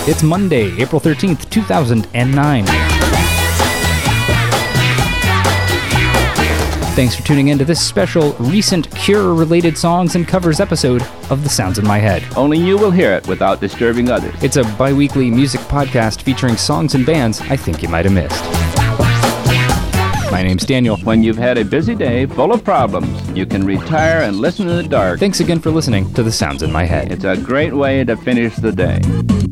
It's Monday, April 13th, 2009. Thanks for tuning in to this special recent Cure-related songs and covers episode of The Sounds in My Head. Only you will hear it without disturbing others. It's a bi-weekly music podcast featuring songs and bands I think you might have missed. My name's Daniel. When you've had a busy day full of problems, you can retire and listen in the dark. Thanks again for listening to The Sounds in My Head. It's a great way to finish the day.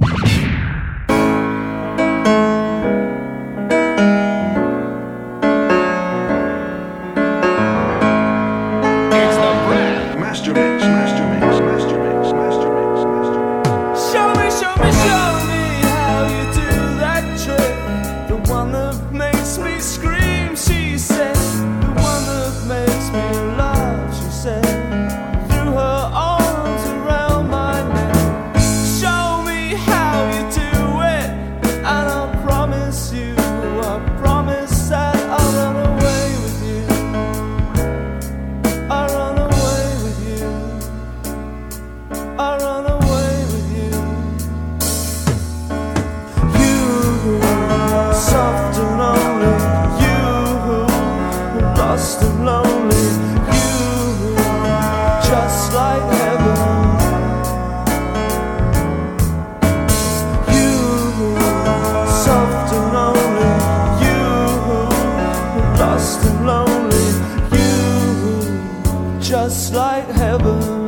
Just like heaven.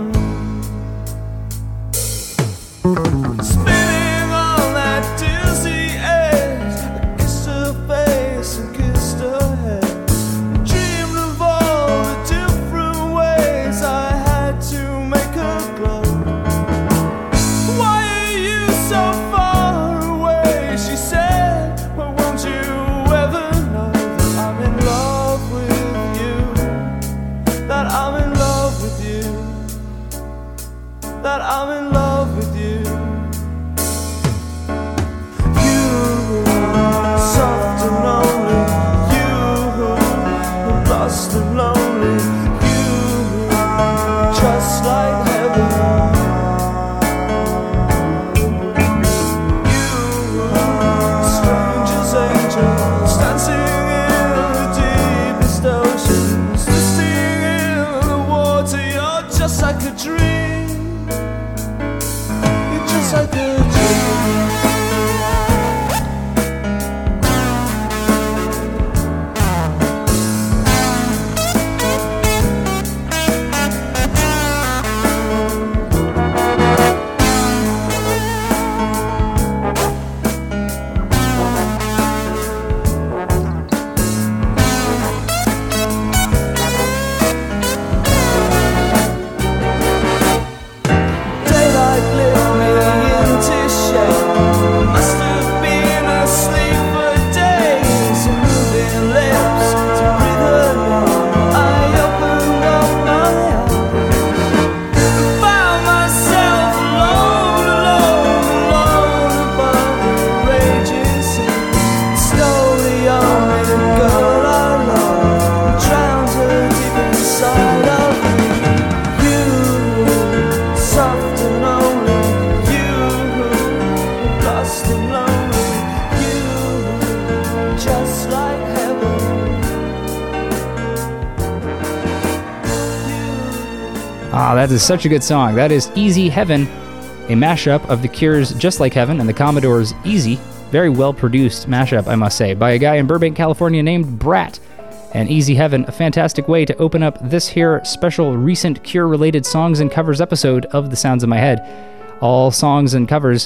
That is such a good song. That is Easy Heaven, a mashup of The Cure's Just Like Heaven and the Commodore's Easy. Very well produced mashup, I must say, by a guy in Burbank, California named Brat. And Easy Heaven, a fantastic way to open up this here special recent Cure-related songs and covers episode of The Sounds in My Head. All songs and covers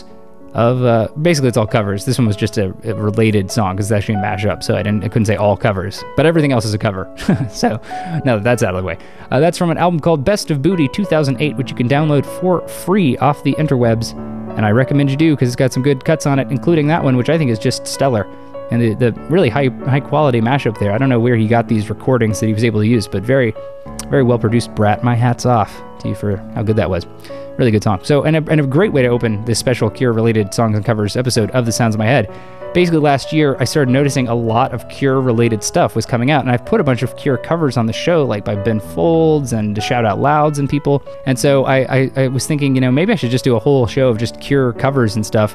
of, basically it's all covers. This one was just a related song because it's actually a mashup, so I couldn't say all covers, but everything else is a cover. So now that that's out of the way. That's from an album called Best of Booty 2008, which you can download for free off the interwebs, and I recommend you do because it's got some good cuts on it, including that one, which I think is just stellar. And the really high quality mashup there. I don't know where he got these recordings that he was able to use, but very, very well produced, Brat. My hat's off to you for how good that was. Really good song. So, and a great way to open this special Cure-related songs and covers episode of The Sounds in My Head. Basically, last year, I started noticing a lot of Cure-related stuff was coming out, and I've put a bunch of Cure covers on the show, like by Ben Folds and Shout Out Louds and people. And so I was thinking, maybe I should just do a whole show of just Cure covers and stuff.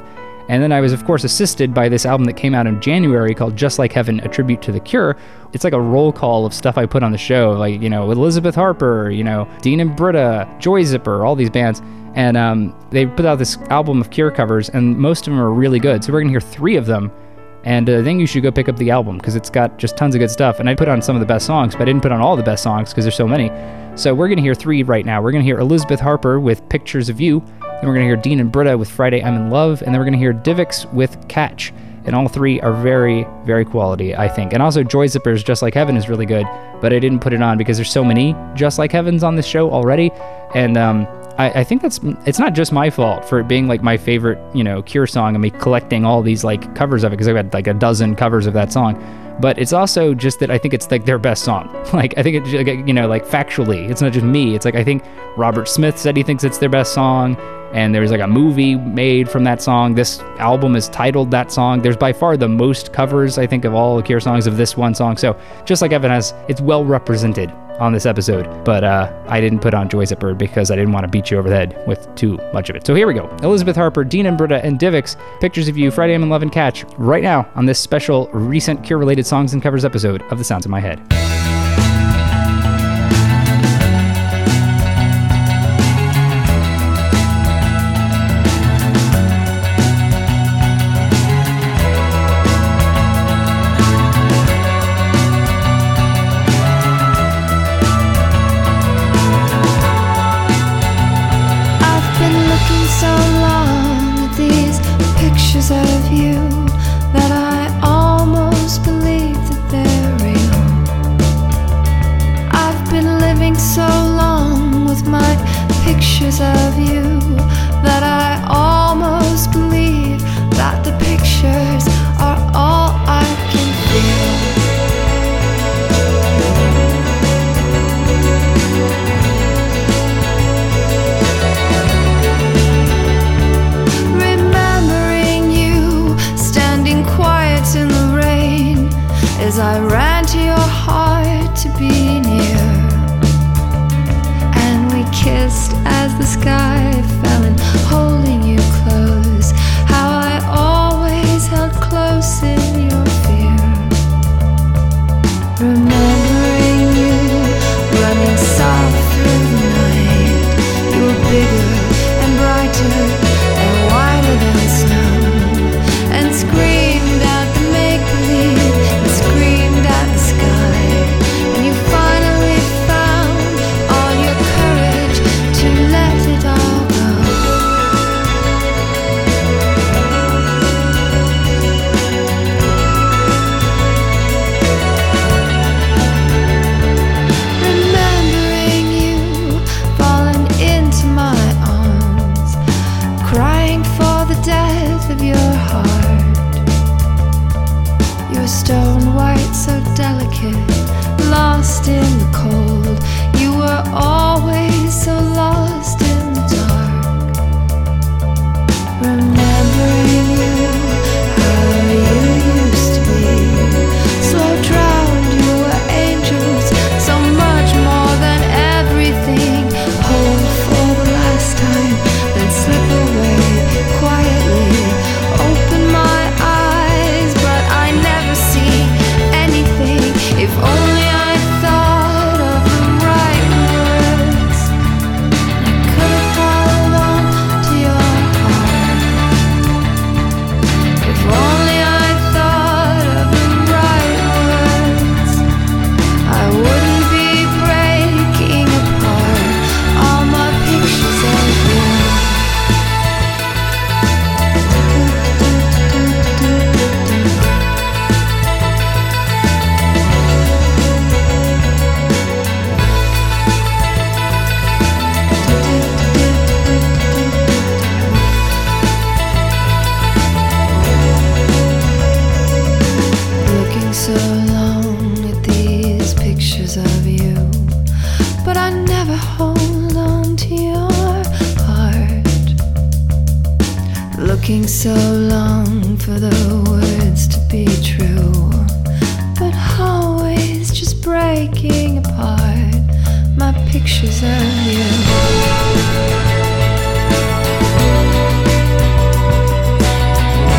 And then I was, of course, assisted by this album that came out in January called Just Like Heaven, A Tribute to The Cure. It's like a roll call of stuff I put on the show, like, with Elizabeth Harper, Dean and Britta, Joy Zipper, all these bands. And they put out this album of Cure covers, and most of them are really good. So we're going to hear 3 of them. And I think you should go pick up the album because it's got just tons of good stuff. And I put on some of the best songs, but I didn't put on all the best songs because there's so many. So we're going to hear 3 right now. We're going to hear Elizabeth Harper with Pictures of You. Then we're going to hear Dean and Britta with Friday I'm in Love. And then we're going to hear Divix with Catch. And all 3 are very, very quality, I think. And also Joy Zipper's Just Like Heaven is really good, but I didn't put it on because there's so many Just Like Heavens on this show already. And I think it's not just my fault for it being like my favorite, Cure song and me collecting all these like covers of it because I've got like a dozen covers of that song. But it's also just that I think it's like their best song. Like I think it's, like factually, it's not just me. It's like I think Robert Smith said he thinks it's their best song. And there's like a movie made from that song. This album is titled that song. There's by far the most covers, I think, of all the Cure songs of this one song. So Just Like Heaven it's well represented on this episode. But I didn't put on Joy Zipper because I didn't want to beat you over the head with too much of it. So here we go. Elizabeth Harper, Dean and Britta, and Divix, Pictures of You, Friday I'm in Love, and Catch, right now on this special recent Cure-related songs and covers episode of The Sounds in My Head. Of you that I almost believe that they're real. I've been living so long with my pictures of you that I almost believe that the pictures are all I can feel. As I ran to your heart to be near, and we kissed as the sky fell, and holding you close, how I always held close in your fear. Remembering you running soft through the night, you were bigger and brighter and whiter than snow, and screamed out the make-believe, screamed at the sky, and you finally found all your courage to let it all go. Remembering you falling into my arms, crying for the death of your heart. Your stone white, so delicate, lost in the cold. You were always so lost in the dark. Remembering you, how you used to be, slow drowned, you were angels, so much more than everything. Hold for the last time, then slip away quietly. Open my eyes, but I never see anything. If only I thought of the right words, I could have held on to your heart. If only I thought of the right words, I wouldn't be breaking apart all my pictures of you. Looking so long at these pictures of you, but I never hold on to your heart. Looking so long for the words to be true, but always just breaking apart my pictures of you.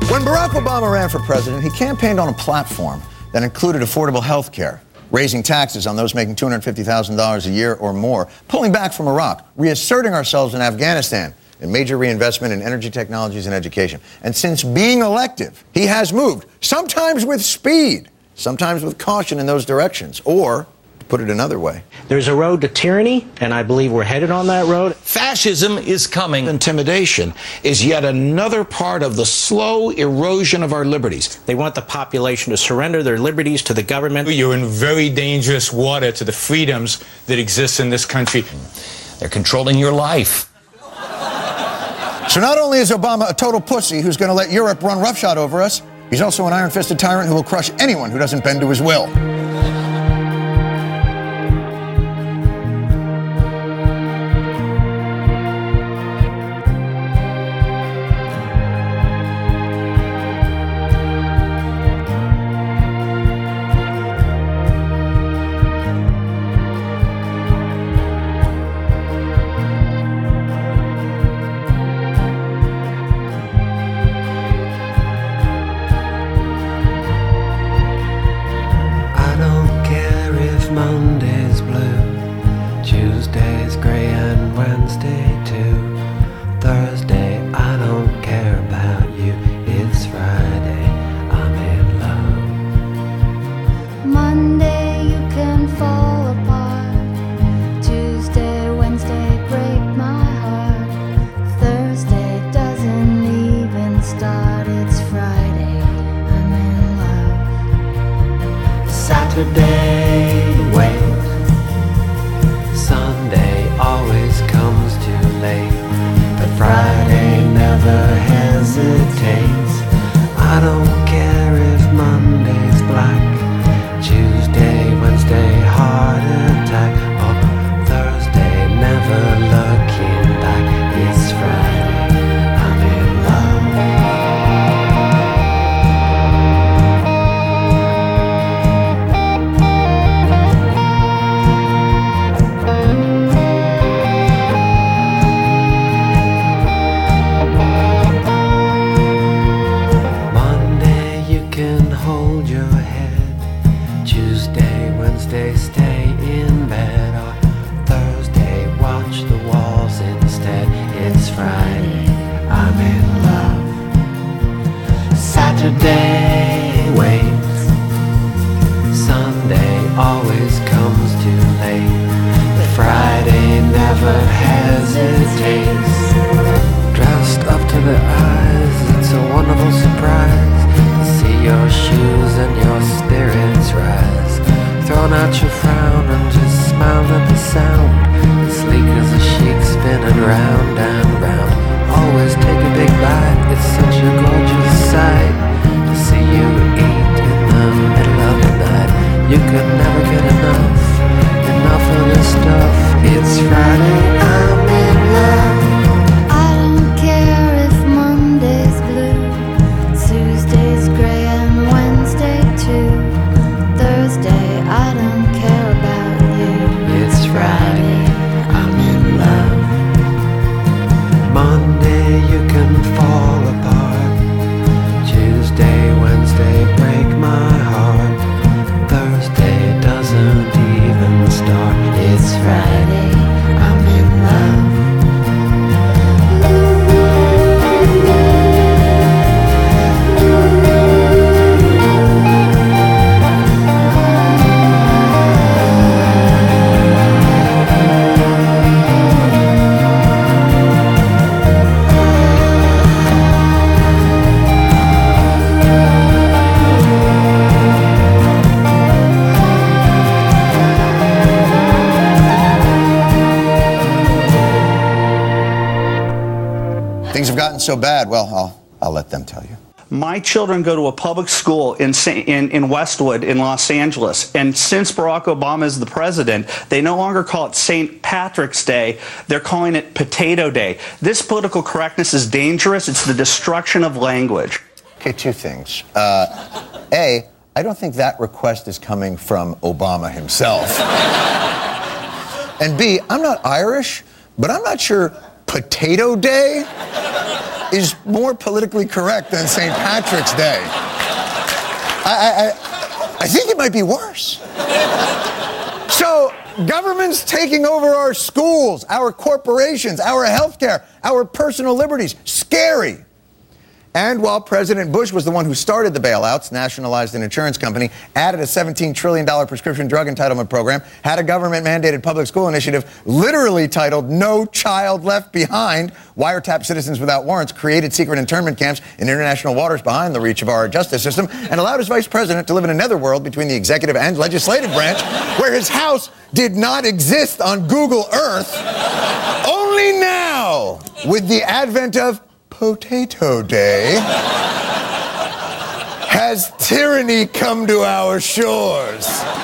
When Barack Obama ran for president, he campaigned on a platform that included affordable health care, raising taxes on those making $250,000 a year or more, pulling back from Iraq, reasserting ourselves in Afghanistan, and major reinvestment in energy technologies and education. And since being elected, he has moved, sometimes with speed, sometimes with caution in those directions, or, to put it another way, there's a road to tyranny, and I believe we're headed on that road. Fascism is coming. Intimidation is yet another part of the slow erosion of our liberties. They want the population to surrender their liberties to the government. You're in very dangerous water to the freedoms that exist in this country. They're controlling your life. So not only is Obama a total pussy who's going to let Europe run roughshod over us, he's also an iron-fisted tyrant who will crush anyone who doesn't bend to his will. Monday's blue, Tuesday's grey and Wednesday too. Thursday, I don't care about you. It's Friday, I'm in love. Monday you can fall apart. Tuesday, Wednesday break my heart. Thursday doesn't even start. It's Friday, I'm in love. Saturday, wait. Sunday always comes too late, but Friday never hesitates. I don't care if Monday's black, Tuesday, Wednesday heart attack, or Thursday never looking back. It's Friday, I'm in love. Wednesday, stay in bed, or Thursday, watch the walls instead. It's Friday, I'm in love. Saturday waits, Sunday always comes too late, but Friday never hesitates. Dressed up to the eyes, it's a wonderful surprise to see your shoes and your spirits rise. Thrown out your frown and just smiled at the sound. As sleek as a sheik spinning round and round. Always take a big bite, it's such a gorgeous sight to see you eat in the middle of the night. You could never get enough of this stuff. It's Friday, I'm in love. I don't care if Monday's blue, Tuesday's grey and Wednesday too. Thursday, I don't care about you. It's Friday, I'm in love. Monday, you can fall apart. Tuesday, Wednesday, break my heart. Thursday doesn't even start. It's Friday, I'm in love. Things have gotten so bad, well, I'll let them tell you. My children go to a public school in Westwood in Los Angeles, and since Barack Obama is the president, they no longer call it St. Patrick's Day, they're calling it Potato Day. This political correctness is dangerous. It's the destruction of language. Okay, two things. A, I don't think that request is coming from Obama himself. And B, I'm not Irish, but I'm not sure Potato Day is more politically correct than St. Patrick's Day. I think it might be worse. So, government's taking over our schools, our corporations, our healthcare, our personal liberties. Scary. And while President Bush was the one who started the bailouts, nationalized an insurance company, added a $17 trillion prescription drug entitlement program, had a government-mandated public school initiative literally titled No Child Left Behind, wiretapped citizens without warrants, created secret internment camps in international waters behind the reach of our justice system, and allowed his vice president to live in a netherworld between the executive and legislative branch, where his house did not exist on Google Earth. Only now, with the advent of Potato Day, has tyranny come to our shores.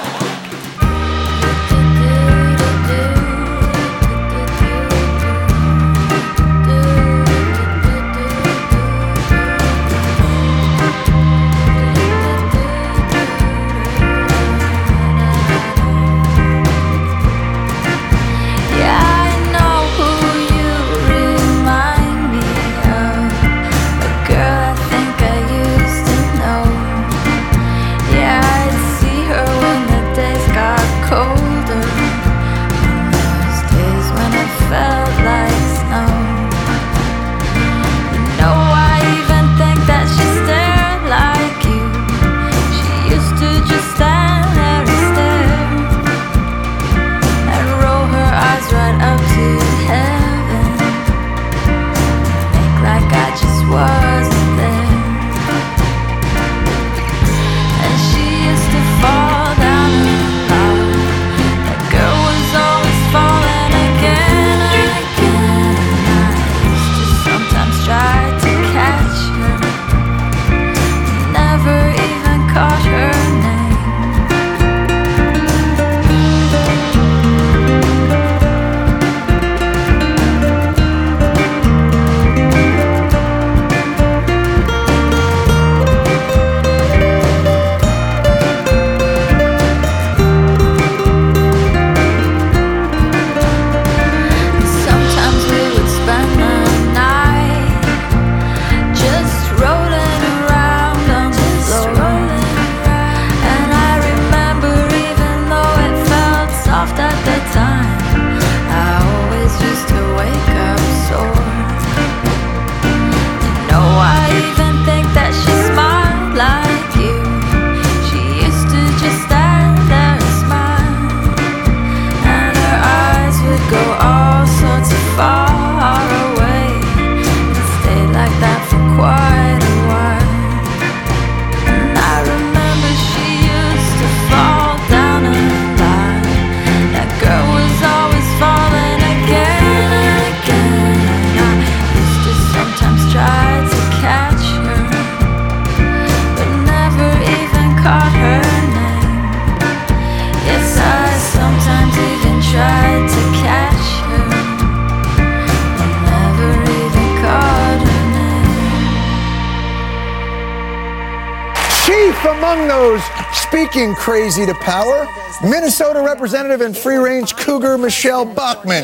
Among those speaking crazy to power, Minnesota Representative and free-range cougar Michelle Bachmann.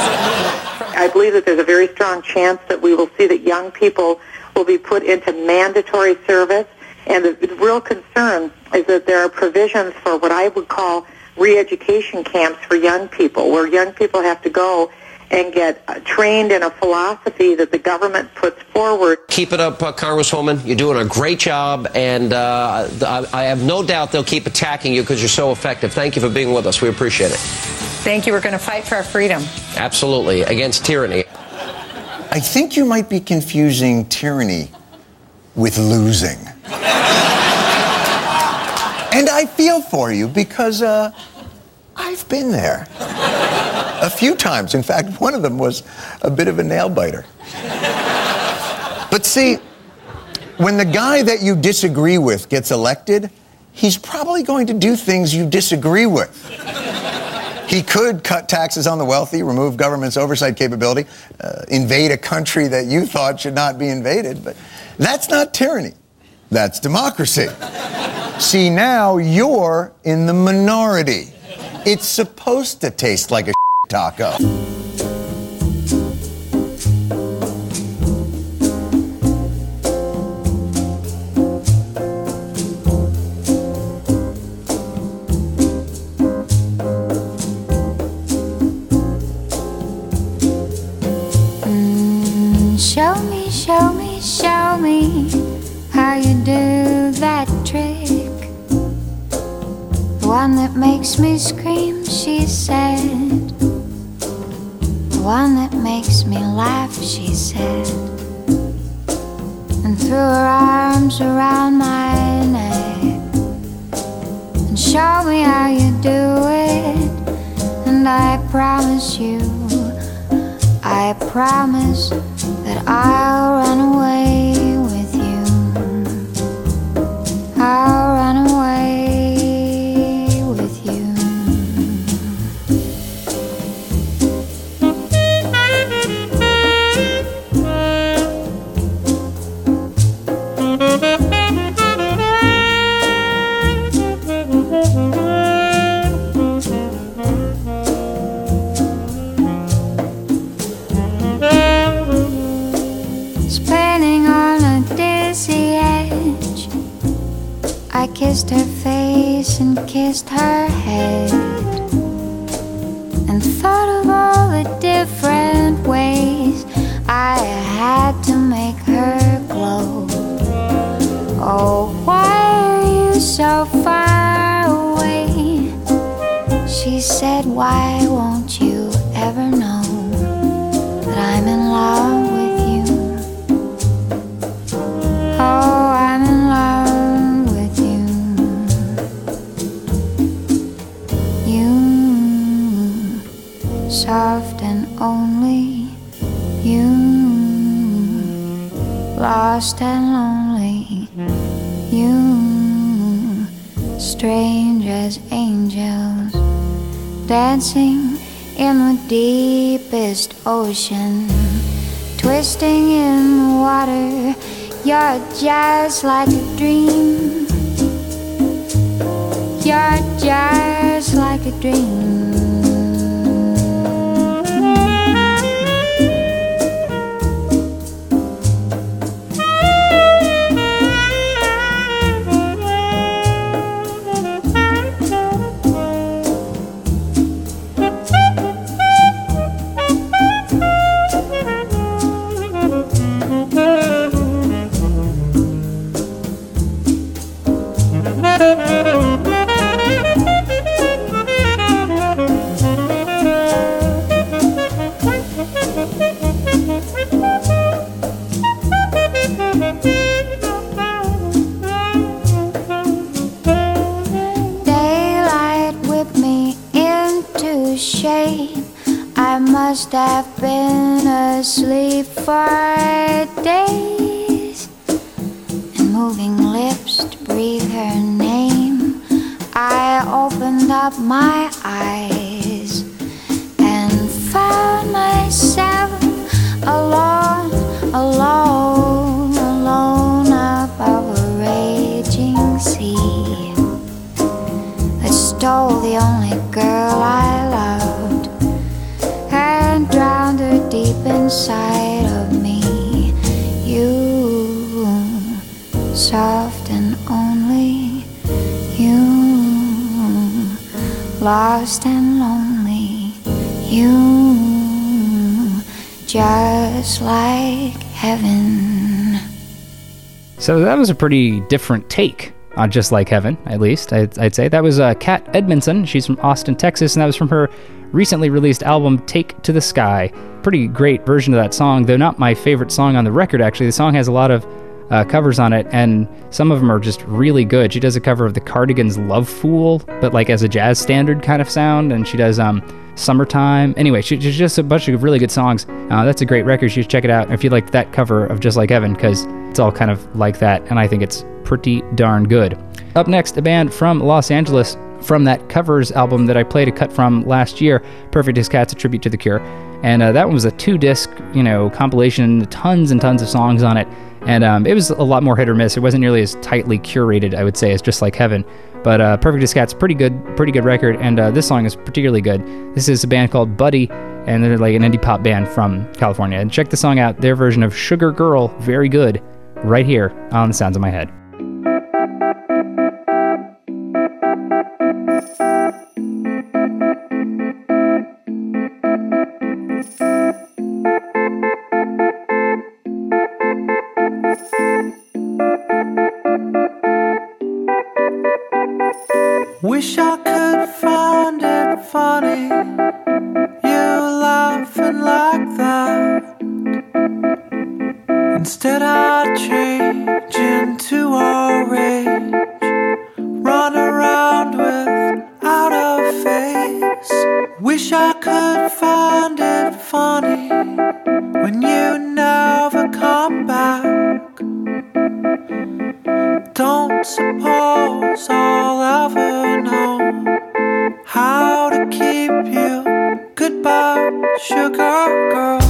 I believe that there's a very strong chance that we will see that young people will be put into mandatory service. And the real concern is that there are provisions for what I would call re-education camps for young people, where young people have to go and get trained in a philosophy that the government puts forward. Keep it up, Congresswoman. You're doing a great job, and I have no doubt they'll keep attacking you because you're so effective. Thank you for being with us. We appreciate it. Thank you. We're going to fight for our freedom. Absolutely. Against tyranny. I think you might be confusing tyranny with losing. And I feel for you because I've been there. A few times. In fact, one of them was a bit of a nail-biter. But see, when the guy that you disagree with gets elected, he's probably going to do things you disagree with. He could cut taxes on the wealthy, remove government's oversight capability, invade a country that you thought should not be invaded. But that's not tyranny. That's democracy. See, now you're in the minority. It's supposed to taste like a taco. how you do that trick, the one that makes me scream, she said. The one that makes me laugh, she said. And threw her arms around my neck and showed me how you do it. And I promise you, I promise that I'll run away with you. I'll run away with you. Spinning on a dizzy edge, I kissed her face and kissed her head, and thought of all the different ways I had to make her glow. Oh, why are you so far away? She said, why won't you ever know that I'm in love with you? Oh, I'm in love with you. You, soft and only you, lost and lonely you, strange as angels dancing in the deepest ocean, twisting in the water. You're just like a dream. You're just like a dream. Daylight whipped me into shade. I must have been asleep for days, and moving lips to breathe her name. I opened up my eyes and found myself alone, alone, alone above a raging sea that stole the only girl I loved and drowned her deep inside of me. You, soft and only you, lost and lonely you, just like heaven. So that was a pretty different take on Just Like Heaven, at least, I'd say. That was Kat Edmondson. She's from Austin, Texas, and that was from her recently released album, Take to the Sky. Pretty great version of that song, though not my favorite song on the record, actually. The song has a lot of covers on it, and some of them are just really good. She does a cover of the Cardigans' Love Fool, but like as a jazz standard kind of sound, and she does Summertime. Anyway, she's just a bunch of really good songs. That's a great record. You should check it out if you like that cover of Just Like Heaven, because it's all kind of like that, and I think it's pretty darn good. Up next, a band from Los Angeles from that covers album that I played a cut from last year, Perfect as Cats, a tribute to The Cure. And that one was a 2-disc, compilation, tons and tons of songs on it. And it was a lot more hit or miss. It wasn't nearly as tightly curated, I would say, as Just Like Heaven. But Perfect as Cats, pretty good record. And this song is particularly good. This is a band called Buddy, and they're like an indie pop band from California. And check the song out. Their version of Sugar Girl, very good, right here on The Sounds of My Head. Wish I could find it funny, you laughing like that. Instead I change into a rage, run around without a face. Wish I could find it funny when you never come back. Don't suppose I'll ever know how to keep you. Goodbye, sugar girl.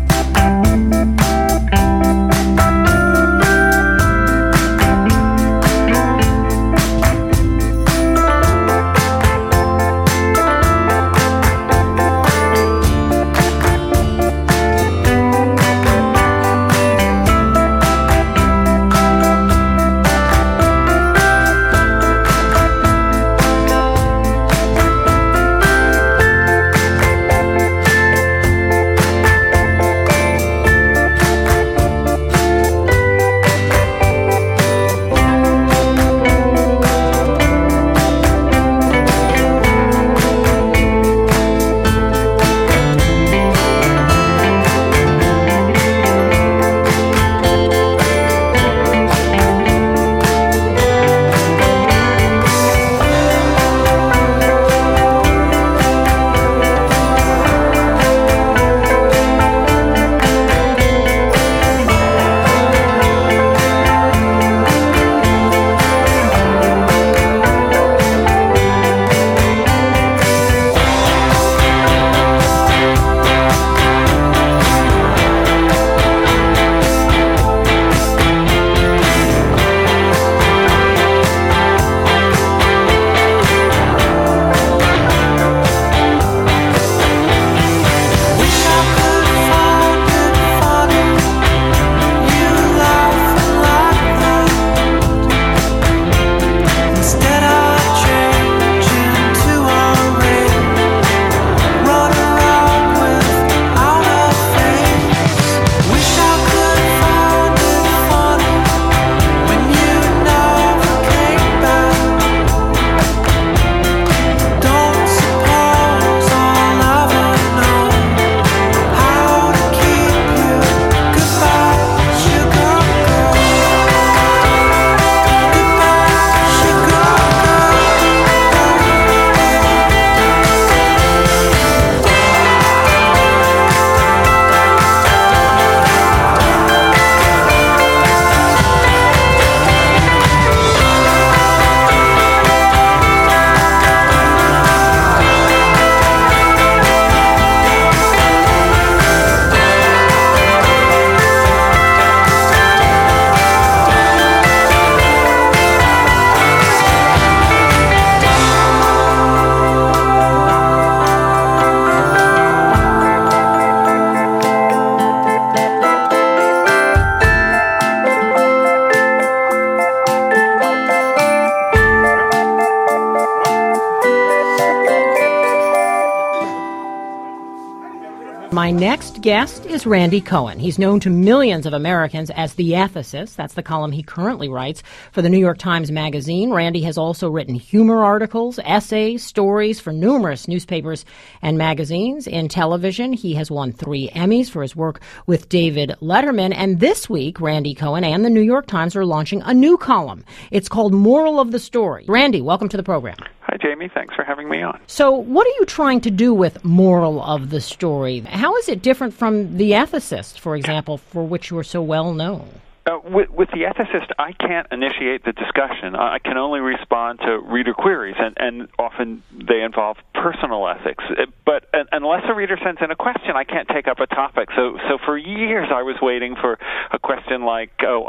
My next guest is Randy Cohen. He's known to millions of Americans as The Ethicist. That's the column he currently writes for the New York Times Magazine. Randy has also written humor articles, essays, stories for numerous newspapers and magazines. In television, he has won 3 Emmys for his work with David Letterman. And this week, Randy Cohen and the New York Times are launching a new column. It's called Moral of the Story. Randy, welcome to the program. Hi, Jamie. Thanks for having me on. So what are you trying to do with Moral of the Story? How is it different from The Ethicist, for example, for which you are so well known? With The Ethicist, I can't initiate the discussion. I can only respond to reader queries, and often they involve personal ethics. But unless a reader sends in a question, I can't take up a topic. So for years, I was waiting for a question like,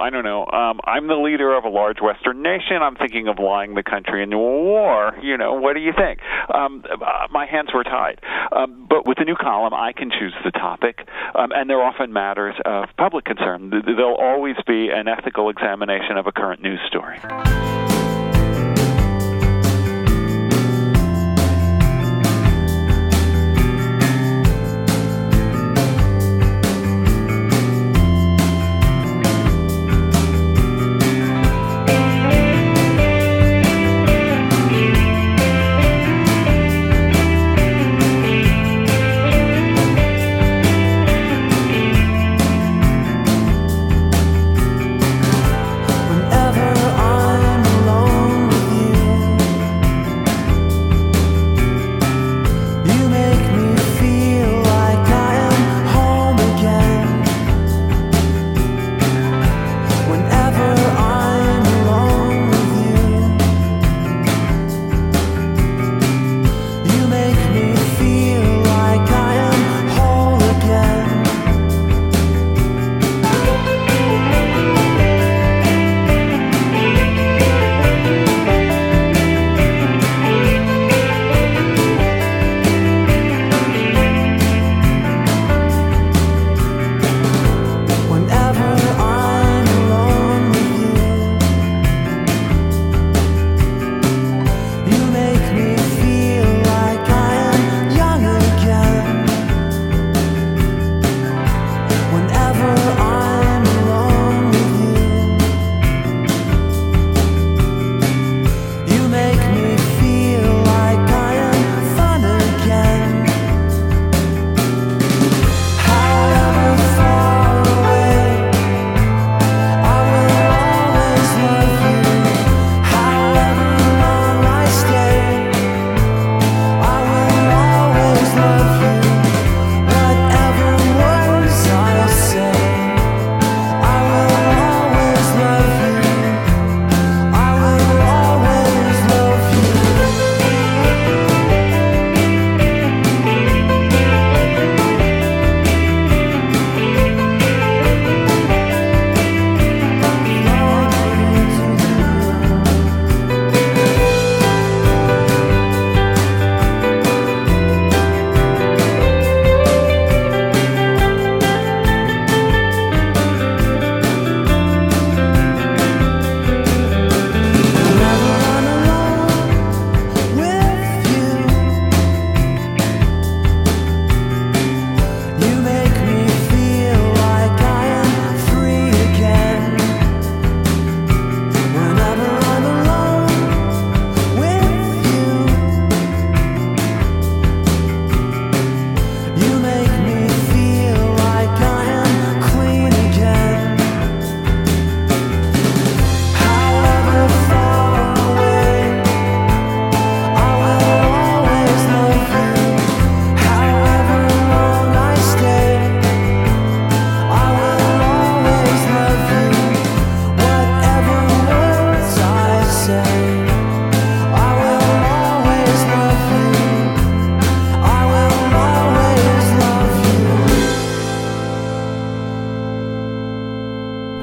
I'm the leader of a large Western nation. I'm thinking of lying the country into a war. What do you think? My hands were tied. But with the new column, I can choose the topic, and they're often matters of public concern. They'll always be an ethical examination of a current news story.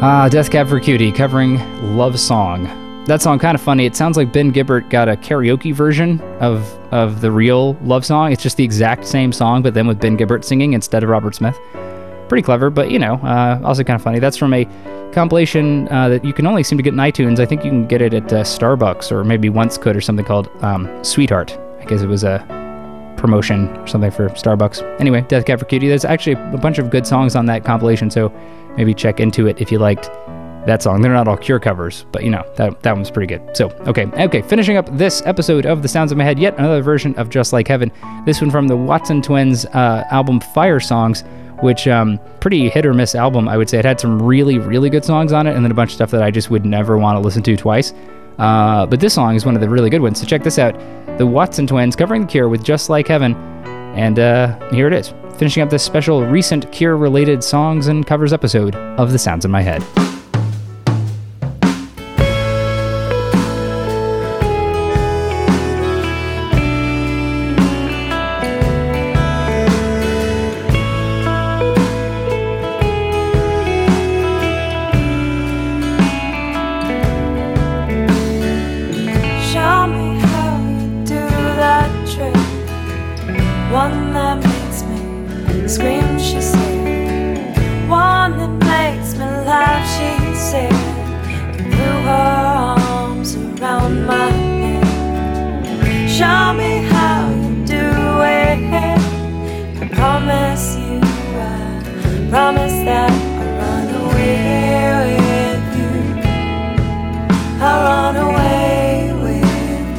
Death Cab for Cutie covering Love Song. That song kind of funny. It sounds like Ben Gibbard got a karaoke version of the real Love Song. It's just the exact same song, but then with Ben Gibbard singing instead of Robert Smith. Pretty clever, but also kind of funny. That's from a compilation that you can only seem to get in iTunes. I think you can get it at Starbucks, or maybe once could, or something called Sweetheart. I guess it was a promotion or something for Starbucks. Anyway, Death Cab for Cutie. There's actually a bunch of good songs on that compilation, so maybe check into it if you liked that song. They're not all Cure covers, but that one's pretty good. So, okay, finishing up this episode of The Sounds of My Head, yet another version of Just Like Heaven. This one from the Watson Twins album Fire Songs, which pretty hit or miss album, I would say. It had some really, really good songs on it, and then a bunch of stuff that I just would never want to listen to twice. But this song is one of the really good ones, so check this out. The Watson Twins covering The Cure with Just Like Heaven, and here it is. Finishing up this special recent Cure-related songs and covers episode of The Sounds in My Head. Show me how you do that trick, one that makes me scream, she said, one that makes me laugh, she said, and threw her arms around my neck. Show me how you do it, I promise you, I promise that I'll run away with you, I'll run away with you.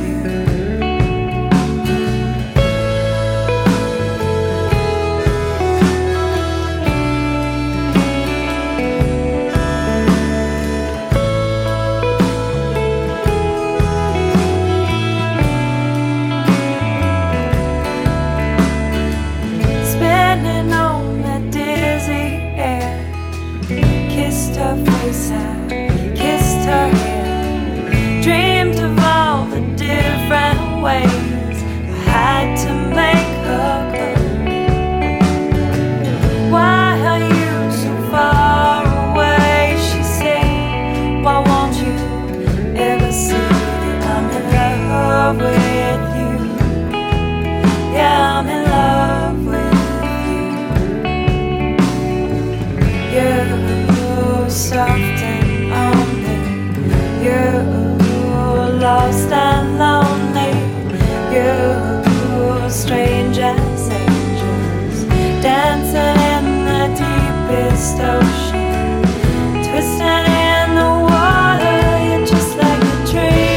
Spinning on that dizzy air, kissed her face, I kissed her hair, dreamed of all the different ways I had to make her come. Why are you so far away, she said, why won't you ever see that I'm in love with you, yeah, I'm in love with you. You're soft and lonely, you're lost and lonely, you're strange as angels, dancing in the deepest ocean, twisted in the water, you're just like a tree.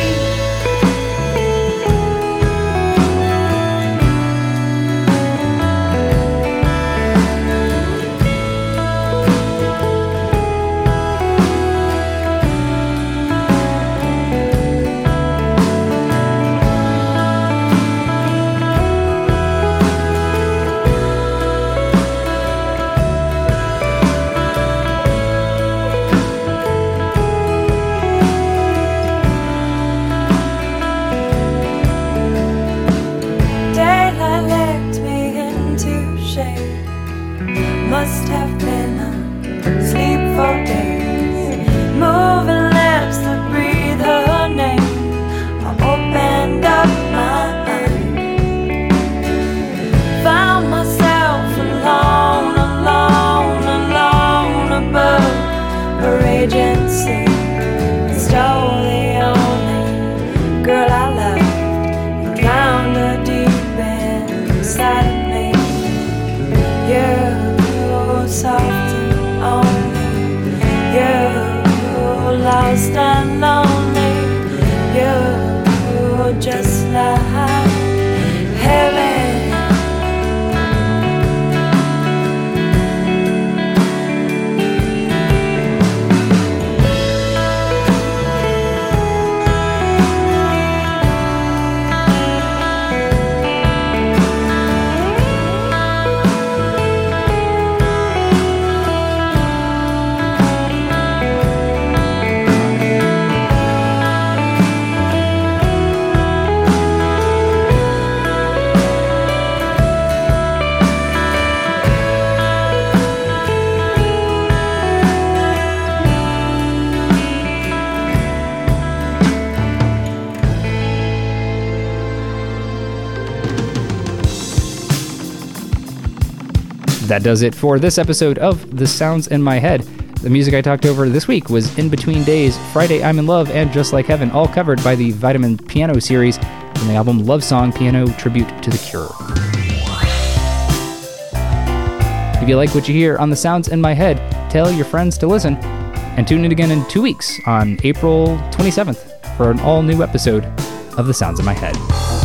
Daylight licked me into shade, must have been asleep for days, moving lips that breathe her name, I opened up my eyes, found myself alone, alone, alone above a raging sea, stole the only girl I loved, drowned her deep inside of me. You're soft and lonely, you're lost and lonely, you're just like heaven. That does it for this episode of The Sounds in My Head. The music I talked over this week was In Between Days, Friday I'm in Love, and Just Like Heaven, all covered by the Vitamin Piano series from the album Love Song Piano Tribute to The Cure. If you like what you hear on The Sounds in My Head, tell your friends to listen, and tune in again in 2 weeks on April 27th for an all-new episode of The Sounds in My Head.